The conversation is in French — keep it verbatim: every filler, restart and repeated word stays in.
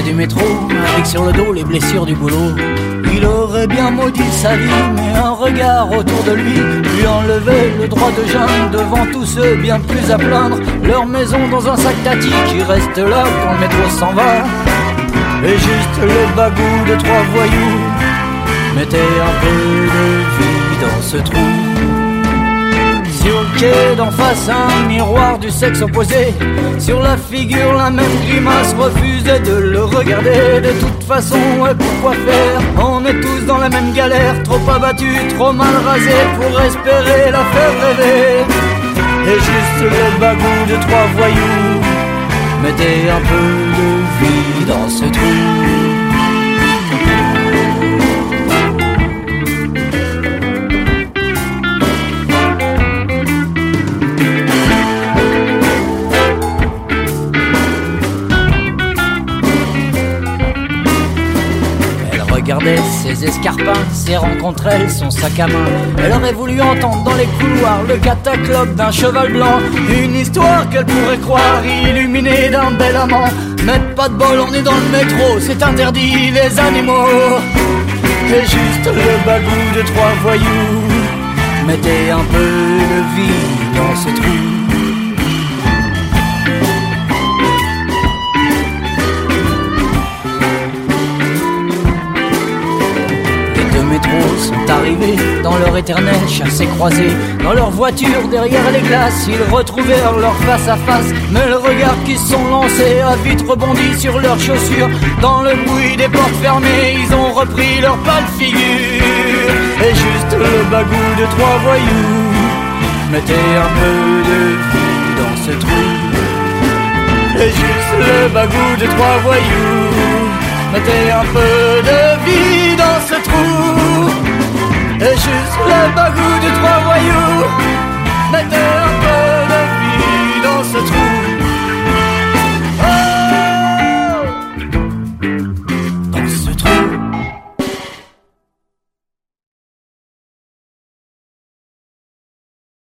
du métro, avec sur le dos les blessures du boulot. Il aurait bien maudit sa vie, mais un regard autour de lui lui enlevait le droit de geindre devant tous ceux bien plus à plaindre. Leur maison dans un sac tati qui reste là quand le métro s'en va. Et juste le bagou de trois voyous mettait un peu de vie dans ce trou. Sur le quai d'en face, un miroir du sexe opposé. Sur la figure, la même grimace refusait de le regarder. De toute façon, ouais, pourquoi faire? On est tous dans la même galère, trop abattus, trop mal rasés pour espérer la faire rêver. Et juste le bagou de trois voyous mettait un peu de vie dans ce trou. Regardait ses escarpins, ses rencontres, elle, son sac à main. Elle aurait voulu entendre dans les couloirs le cataclope d'un cheval blanc. Une histoire qu'elle pourrait croire illuminée d'un bel amant. Mais pas de bol, on est dans le métro, c'est interdit les animaux. Et juste le bagou de trois voyous mettait un peu de vie dans ce trou. Sont arrivés dans leur éternel chassé-croisé. Dans leur voiture derrière les glaces, ils retrouvèrent leur face à face. Mais le regard qu'ils se sont lancés a vite rebondi sur leurs chaussures. Dans le bruit des portes fermées, ils ont repris leur pâle figure. Et juste le bagou de trois voyous mettait un peu de vie dans ce trou. Et juste le bagou de trois voyous mettait un peu de vie dans ce trou. Et juste le bagou de trois voyous mettait